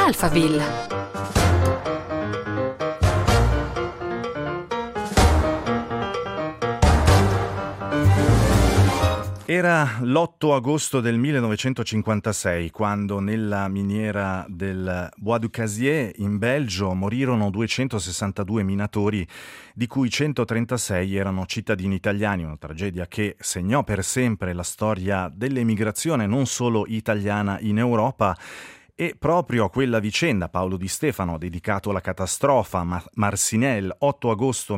Alphaville. Era l'8 agosto del 1956 quando nella miniera del Bois du Cazier in Belgio morirono 262 minatori, di cui 136 erano cittadini italiani, una tragedia che segnò per sempre la storia dell'emigrazione non solo italiana in Europa. E proprio a quella vicenda Paolo Di Stefano ha dedicato la catastrofa Marcinelle, 8 agosto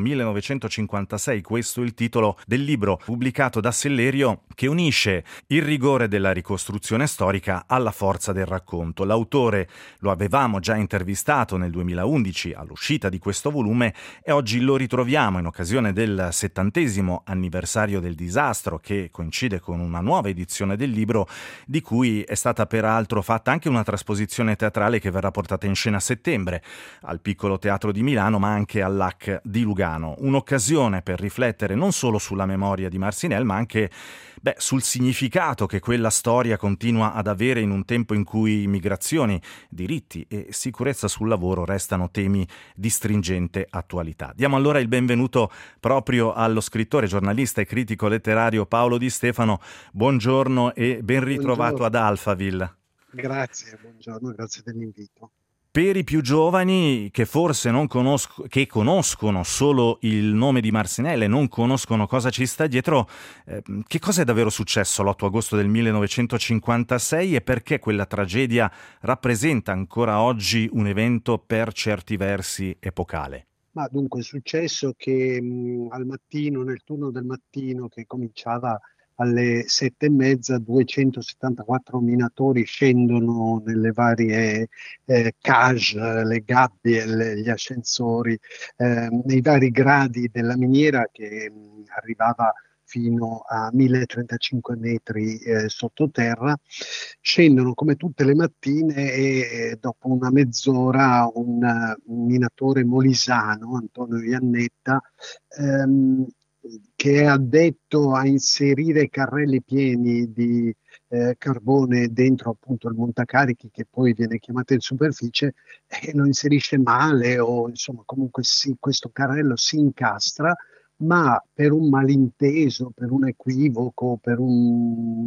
1956, questo è il titolo del libro pubblicato da Sellerio che unisce il rigore della ricostruzione storica alla forza del racconto. L'autore lo avevamo già intervistato nel 2011 all'uscita di questo volume e oggi lo ritroviamo in occasione del 70° anniversario del disastro, che coincide con una nuova edizione del libro, di cui è stata peraltro fatta anche una trasposizione teatrale che verrà portata in scena a settembre al Piccolo Teatro di Milano, ma anche all'Hack di Lugano. Un'occasione per riflettere non solo sulla memoria di Marcinelle, ma anche sul significato che quella storia continua ad avere in un tempo in cui migrazioni, diritti e sicurezza sul lavoro restano temi di stringente attualità. Diamo allora il benvenuto proprio allo scrittore, giornalista e critico letterario Paolo Di Stefano. Buongiorno e ben ritrovato ad Buongiorno, Alphaville. grazie, buongiorno, grazie dell'invito. Per i più giovani che forse che conoscono solo il nome di Marcinelle e non conoscono cosa ci sta dietro, che cosa è davvero successo l'8 agosto del 1956 e perché quella tragedia rappresenta ancora oggi un evento per certi versi epocale? Ma dunque è successo che al mattino, nel turno del mattino che cominciava alle 7:30, 274 minatori scendono nelle varie cage, le gabbie, gli ascensori, nei vari gradi della miniera che arrivava fino a 1035 metri sottoterra, scendono come tutte le mattine e dopo una mezz'ora un minatore molisano, Antonio Iannetta, ehm, che è addetto a inserire carrelli pieni di carbone dentro appunto il montacarichi che poi viene chiamato in superficie, lo inserisce male o insomma comunque sì, questo carrello si incastra, ma per un malinteso, per un equivoco, per un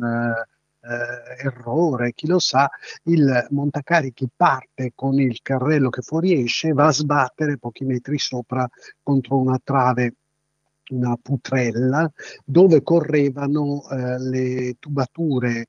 errore, chi lo sa, il montacarichi parte con il carrello che fuoriesce e va a sbattere pochi metri sopra contro una trave, una putrella, dove correvano le tubature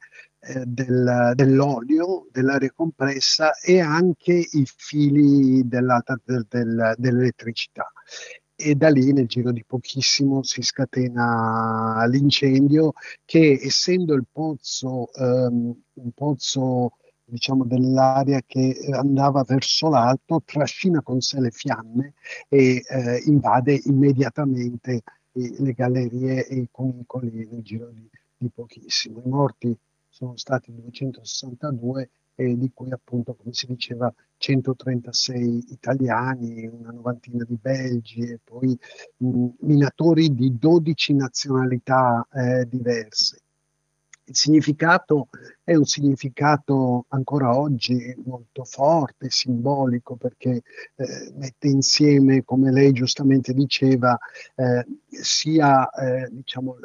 dell'olio, dell'aria compressa e anche i fili dell'elettricità. E da lì nel giro di pochissimo si scatena l'incendio che, essendo il pozzo un pozzo diciamo dell'aria che andava verso l'alto, trascina con sé le fiamme e invade immediatamente le gallerie e i cunicoli nel giro di pochissimo. I morti sono stati 262 e di cui appunto, come si diceva, 136 italiani, una novantina di belgi e poi minatori di 12 nazionalità diverse. Il significato è un significato ancora oggi molto forte, simbolico, perché mette insieme, come lei giustamente diceva, sia diciamo,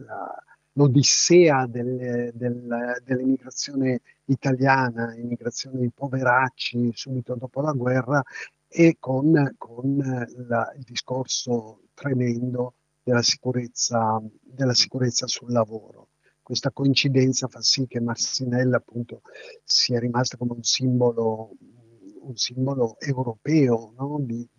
l'odissea dell'immigrazione italiana, immigrazione di poveracci subito dopo la guerra, e con il discorso tremendo della sicurezza sul lavoro. Questa coincidenza fa sì che Marcinelle appunto sia rimasta come un simbolo europeo, no?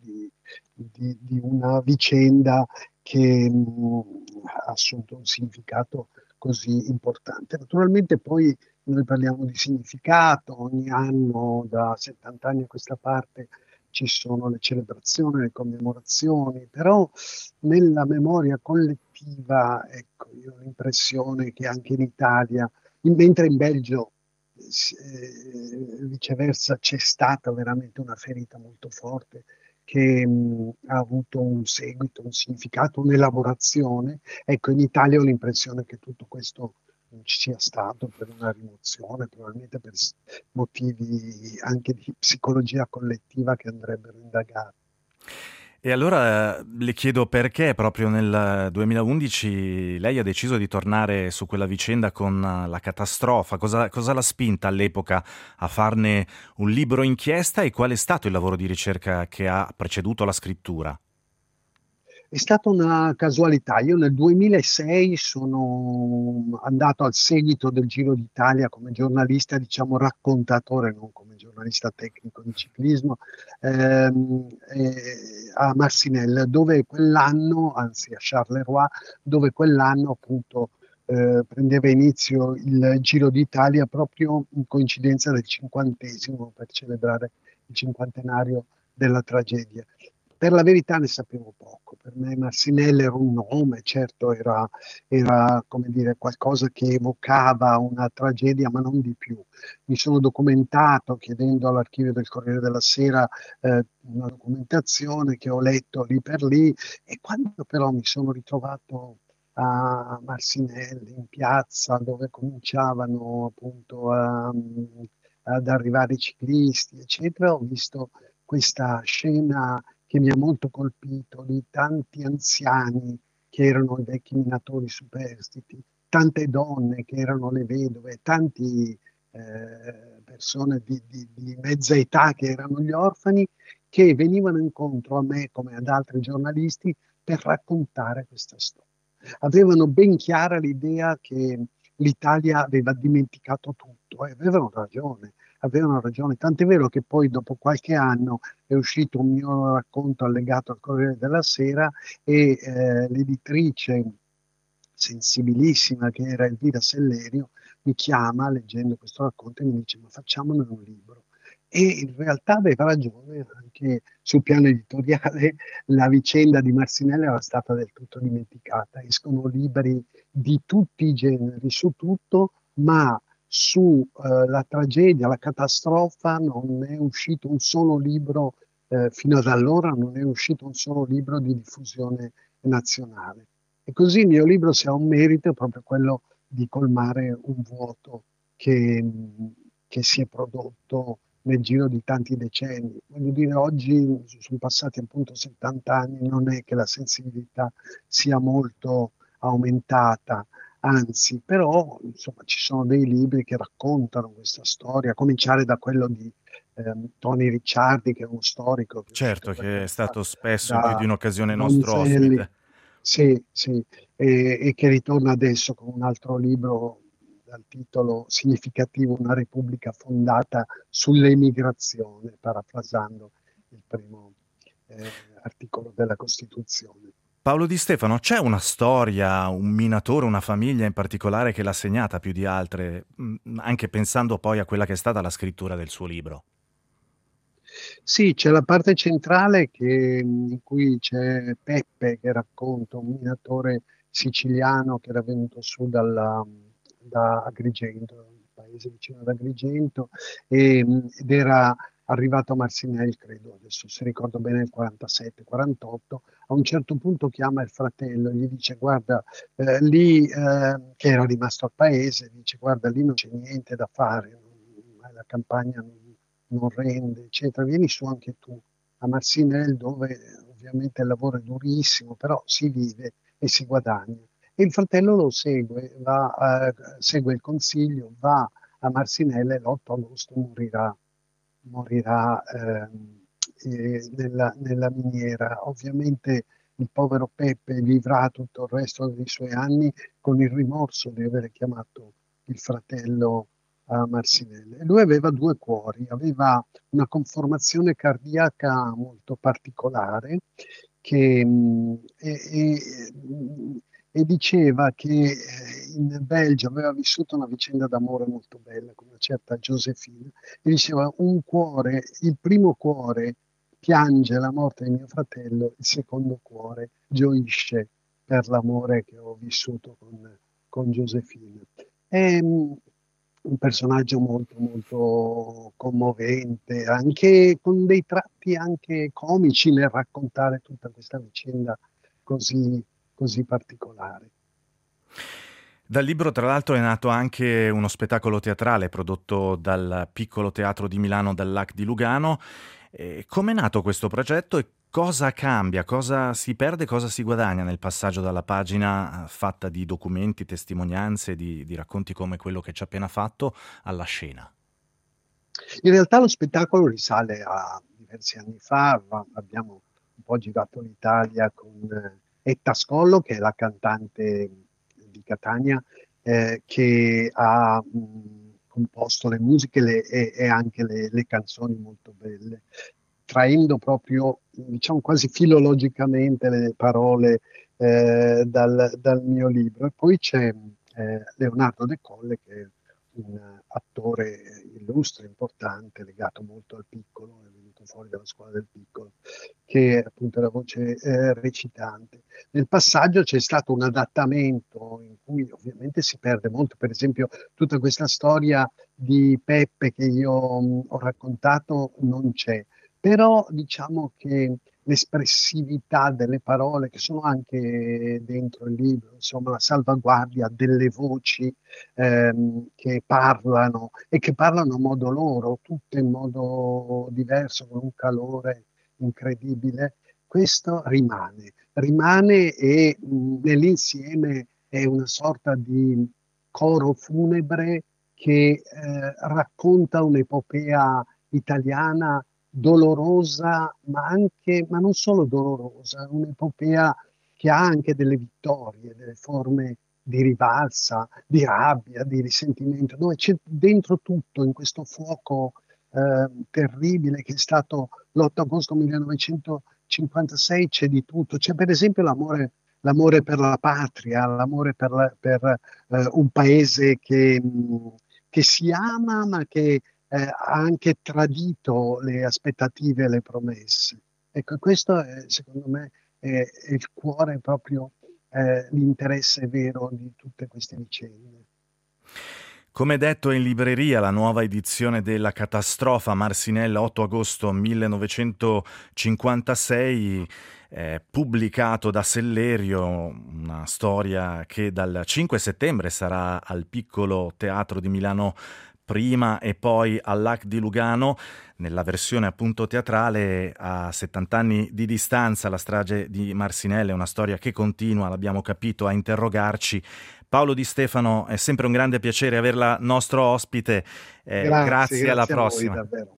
Di una vicenda che ha assunto un significato così importante. Naturalmente poi noi parliamo di significato, ogni anno da 70 anni a questa parte ci sono le celebrazioni, le commemorazioni, però nella memoria collettiva, ecco, io ho l'impressione che anche in Italia, mentre in Belgio viceversa c'è stata veramente una ferita molto forte che ha avuto un seguito, un significato, un'elaborazione. Ecco, in Italia ho l'impressione che tutto questo non ci sia stato per una rimozione, probabilmente per motivi anche di psicologia collettiva che andrebbero indagati. E allora le chiedo perché proprio nel 2011 lei ha deciso di tornare su quella vicenda con la catastrofa, cosa l'ha spinta all'epoca a farne un libro inchiesta e qual è stato il lavoro di ricerca che ha preceduto la scrittura? È stata una casualità. Io nel 2006 sono andato al seguito del Giro d'Italia come giornalista, diciamo raccontatore, non come giornalista tecnico di ciclismo, a Marcinelle, dove quell'anno, anzi a Charleroi, dove quell'anno appunto prendeva inizio il Giro d'Italia proprio in coincidenza del 50° per celebrare il cinquantenario della tragedia. Per la verità ne sapevo poco, per me Marcinelle era un nome, certo era come dire, qualcosa che evocava una tragedia, ma non di più. Mi sono documentato chiedendo all'archivio del Corriere della Sera una documentazione che ho letto lì per lì e quando però mi sono ritrovato a Marcinelle in piazza dove cominciavano appunto ad arrivare i ciclisti, eccetera, ho visto questa scena che mi ha molto colpito di tanti anziani che erano i vecchi minatori superstiti, tante donne che erano le vedove, tanti persone di mezza età che erano gli orfani, che venivano incontro a me come ad altri giornalisti per raccontare questa storia. Avevano ben chiara l'idea che l'Italia aveva dimenticato tutto e avevano ragione, tant'è vero che poi dopo qualche anno è uscito un mio racconto allegato al Corriere della Sera e l'editrice sensibilissima che era Elvira Sellerio mi chiama leggendo questo racconto e mi dice ma facciamone un libro. E in realtà aveva ragione, anche sul piano editoriale la vicenda di Marcinelle era stata del tutto dimenticata. Escono libri di tutti i generi su tutto, ma su la tragedia, la catastrofa non è uscito un solo libro, fino ad allora non è uscito un solo libro di diffusione nazionale. E così il mio libro, se ha un merito, è proprio quello di colmare un vuoto che, che si è prodotto nel giro di tanti decenni. Voglio dire, oggi sono passati appunto 70 anni, non è che la sensibilità sia molto aumentata, anzi, però insomma, ci sono dei libri che raccontano questa storia, a cominciare da quello di Tony Ricciardi, che è uno storico che è uscito Certo per che è carità stato spesso in più di da un'occasione nostro Donzelli, ospite. sì, sì, e che ritorna adesso con un altro libro dal titolo significativo, Una Repubblica fondata sull'emigrazione, parafrasando il primo articolo della Costituzione. Paolo Di Stefano, c'è una storia, un minatore, una famiglia in particolare che l'ha segnata più di altre, anche pensando poi a quella che è stata la scrittura del suo libro? Sì, c'è la parte centrale in cui c'è Peppe che racconta un minatore siciliano che era venuto su da Agrigento, un paese vicino ad Agrigento, ed era arrivato a Marcinelle, credo, adesso se ricordo bene, nel 47-48. A un certo punto chiama il fratello e gli dice: Guarda, lì, che era rimasto al paese, dice: Guarda, lì non c'è niente da fare, la campagna non rende, eccetera. Vieni su anche tu a Marcinelle, dove ovviamente il lavoro è durissimo, però si vive e si guadagna. E il fratello lo segue, segue il consiglio, va a Marcinelle e l'8 agosto morirà nella miniera. Ovviamente il povero Peppe vivrà tutto il resto dei suoi anni con il rimorso di aver chiamato il fratello a Marcinelle. E lui aveva due cuori, aveva una conformazione cardiaca molto particolare che, e diceva che in Belgio aveva vissuto una vicenda d'amore molto bella con una certa Giosefina e diceva un cuore, il primo cuore piange la morte di mio fratello, il secondo cuore gioisce per l'amore che ho vissuto con Giosefina. È un personaggio molto, molto commovente, anche con dei tratti anche comici nel raccontare tutta questa vicenda così, così particolare. Dal libro, tra l'altro, è nato anche uno spettacolo teatrale prodotto dal Piccolo Teatro di Milano dal Lac di Lugano. Com'è nato questo progetto e cosa cambia, cosa si perde, cosa si guadagna nel passaggio dalla pagina fatta di documenti, testimonianze, di racconti come quello che ci ha appena fatto, alla scena? In realtà lo spettacolo risale a diversi anni fa, abbiamo un po' girato l'Italia con Etta Scollo, che è la cantante di Catania, che ha composto le musiche e anche le canzoni molto belle, traendo proprio, diciamo, quasi filologicamente le parole dal mio libro. E poi c'è Leonardo De Colle, che è un attore illustre, importante, legato molto al piccolo, è venuto fuori dalla scuola del piccolo, che è appunto la voce recitante. Nel passaggio c'è stato un adattamento in cui ovviamente si perde molto, per esempio tutta questa storia di Peppe che io ho raccontato non c'è, però diciamo che l'espressività delle parole che sono anche dentro il libro, insomma la salvaguardia delle voci che parlano e che parlano a modo loro, tutte in modo diverso, con un calore incredibile. Questo rimane e nell'insieme è una sorta di coro funebre che racconta un'epopea italiana dolorosa, ma non solo dolorosa, un'epopea che ha anche delle vittorie, delle forme di rivalsa, di rabbia, di risentimento, dove c'è dentro tutto in questo fuoco terribile che è stato l'8 agosto 1956, c'è di tutto. C'è per esempio l'amore per la patria, l'amore per un paese che si ama ma che ha anche tradito le aspettative e le promesse. Ecco, questo secondo me è il cuore proprio l'interesse vero di tutte queste vicende. Come detto, è in libreria la nuova edizione della Catastrofa Marsinella 8 agosto 1956, pubblicato da Sellerio, una storia che dal 5 settembre sarà al Piccolo Teatro di Milano prima e poi al Lac di Lugano, nella versione appunto teatrale. A 70 anni di distanza la strage di Marsinelle è una storia che continua, l'abbiamo capito, a interrogarci. Paolo Di Stefano, è sempre un grande piacere averla nostro ospite. Grazie, Grazie, alla grazie a voi prossima. davvero.